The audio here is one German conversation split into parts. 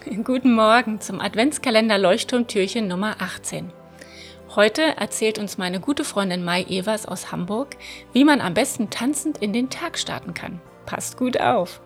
Guten Morgen zum Adventskalender Leuchtturmtürchen Nummer 18. Heute erzählt uns meine gute Freundin Mai Evers aus Hamburg, wie man am besten tanzend in den Tag starten kann. Passt gut auf!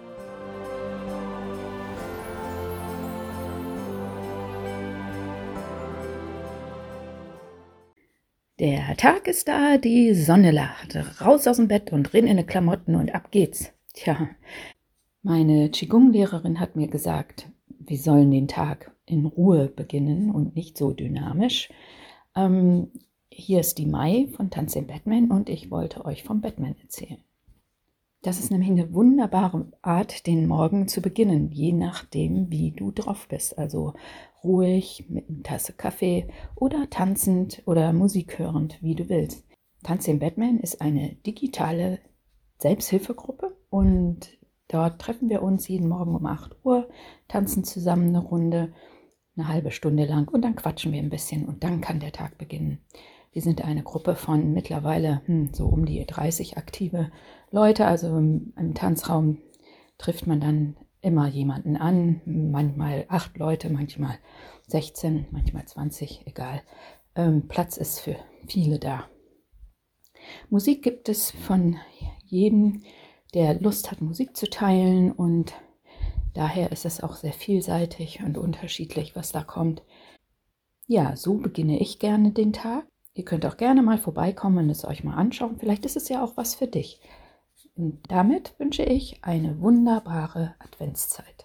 Der Tag ist da, die Sonne lacht, raus aus dem Bett und rinnende Klamotten und ab geht's. Tja, meine Qigong-Lehrerin hat mir gesagt, wir sollen den Tag in Ruhe beginnen und nicht so dynamisch. Hier ist die Mai von Tanz den Batman und ich wollte euch vom Batman erzählen. Das ist nämlich eine wunderbare Art, den Morgen zu beginnen, je nachdem, wie du drauf bist. Also ruhig, mit einer Tasse Kaffee oder tanzend oder Musik hörend, wie du willst. Tanz den Batman ist eine digitale Selbsthilfegruppe und dort treffen wir uns jeden Morgen um 8 Uhr, tanzen zusammen eine Runde, eine halbe Stunde lang und dann quatschen wir ein bisschen und dann kann der Tag beginnen. Wir sind eine Gruppe von mittlerweile so um die 30 aktive Leute, also im Tanzraum trifft man dann immer jemanden an, manchmal 8 Leute, manchmal 16, manchmal 20, egal. Platz ist für viele da. Musik gibt es von jedem, der Lust hat, Musik zu teilen und daher ist es auch sehr vielseitig und unterschiedlich, was da kommt. Ja, so beginne ich gerne den Tag. Ihr könnt auch gerne mal vorbeikommen und es euch mal anschauen. Vielleicht ist es ja auch was für dich. Und damit wünsche ich eine wunderbare Adventszeit.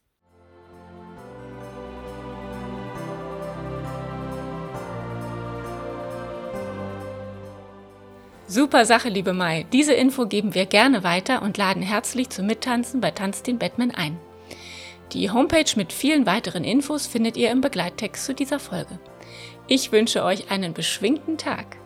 Super Sache, liebe Mai. Diese Info geben wir gerne weiter und laden herzlich zum Mittanzen bei Tanz den Batman ein. Die Homepage mit vielen weiteren Infos findet ihr im Begleittext zu dieser Folge. Ich wünsche euch einen beschwingten Tag.